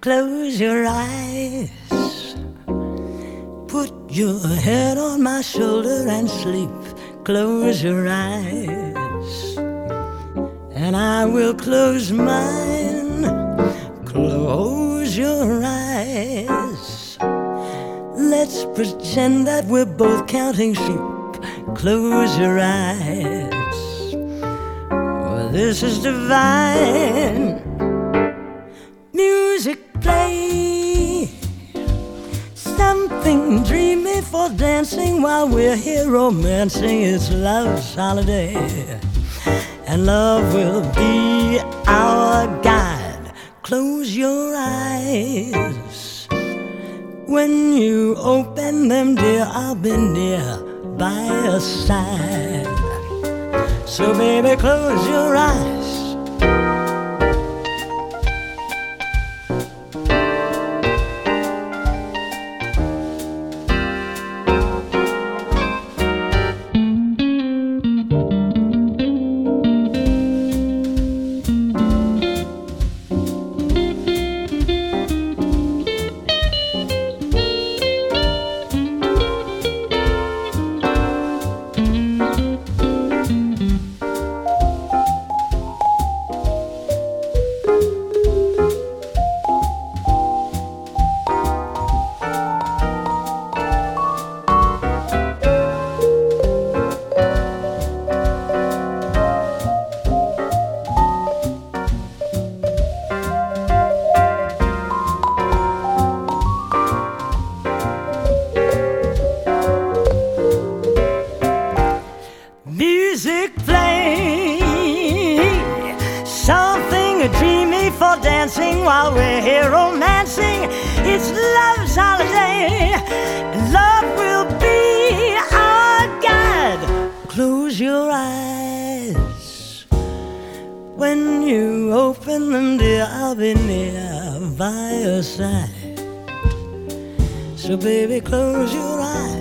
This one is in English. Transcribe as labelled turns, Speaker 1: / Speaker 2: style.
Speaker 1: Close your eyes. Put your head on my shoulder and sleep. Close your eyes. And I will close mine. Close your eyes. Let's pretend that we're both counting sheep. Close your eyes. Well, this is divine. Music play. Something dreamy for dancing while we're here romancing. It's love's holiday, and love will be our guide. Close your eyes. When you open them, dear, I'll be near by your side. So baby, close your eyes. Music play. Something dreamy for dancing while we're here romancing. It's love's holiday, and love will be our guide. Close your eyes. When you open them, dear, I'll be near by your side. So baby, close your eyes.